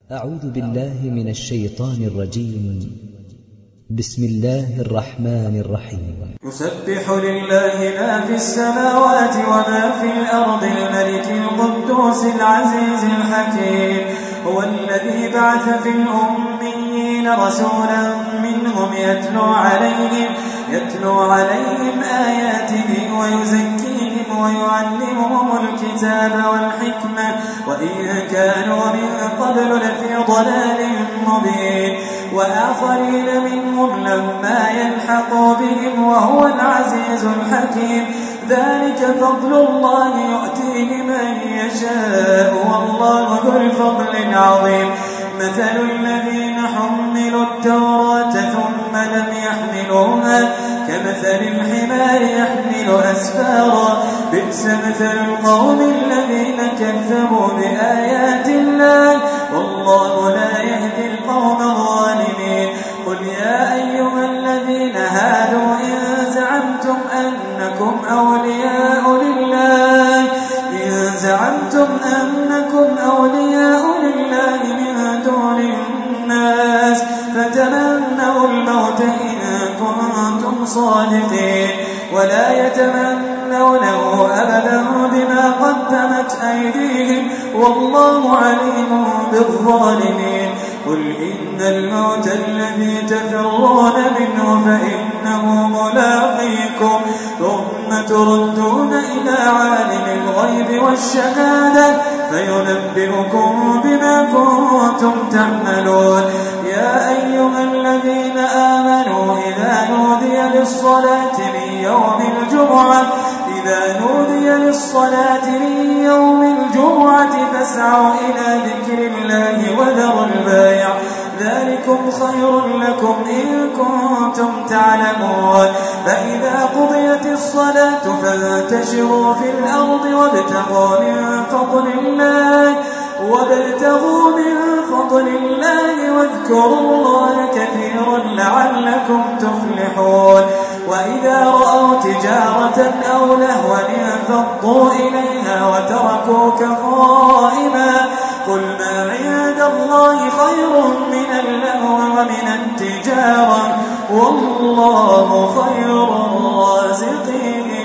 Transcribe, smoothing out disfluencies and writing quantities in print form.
أعوذ بالله من الشيطان الرجيم. بسم الله الرحمن الرحيم. يسبح لله ما في السماوات وما في الأرض الملك القدوس العزيز الحكيم. هو الذي بعث في الأميين رسولا منهم يتلو عليهم آياته ويزكيهم ويعلمهم الكتاب والحكمة وإن كانوا من قبل لفي ضلال مبين وآخرين منهم لما يلحقوا بهم وهو العزيز الحكيم. ذلك فضل الله يؤتيه من يشاء والله ذو الفضل العظيم. مثل الذين حملوا التوراة ثم لم يحملوها كمثل الحمار يحمل أسفارا بئس مثل القوم الذين كذبوا بآيات الله والله لا يهدي القوم الظالمين. قل يا أيها الذين هادوا إن زعمتم أنكم أولياء لله من دون الناس فتمنوا الموت إن كنتم صادقين ولا يتمنونه أبدا بما قدمت أيديهم والله عليم بالظالمين. قل إن الموت الذي تفرون منه فإنه ملاقيكم ثم تردون إلى عالم الغيب والشهادة فينبئكم بما كنتم تعملون. يا أيها الذين آمنوا إذا نودي للصلاة من يوم الجمعة فاسعوا إلى ذكر الله وذروا البيع ذلكم خير لكم إن كنتم تعلمون. فإذا قضيت الصلاة فانتشروا في الأرض وابتغوا من فضل الله واذكروا الله كثيرا لعلكم تفلحون. وإذا رأوا تجارة أو لهوا انفضوا إليها وتركوك قائما قل ما عند الله خير من اللهو ومن التجارة والله خير الرازقين.